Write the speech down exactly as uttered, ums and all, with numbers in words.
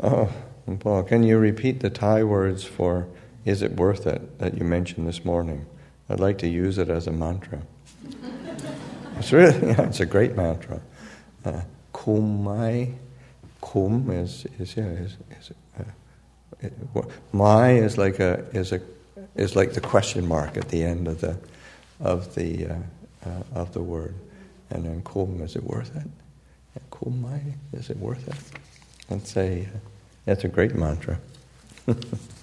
Oh, Paul, can you repeat the Thai words for "is it worth it" that you mentioned this morning? I'd like to use it as a mantra. It's really, yeah, it's a great mantra. Uh, kum mai, kum is is yeah is, is uh, it, mai is like a is a is like the question mark at the end of the of the uh, uh, of the word, and then kum, is it worth it? Kum mai, is it worth it? Let's say uh, that's a great mantra.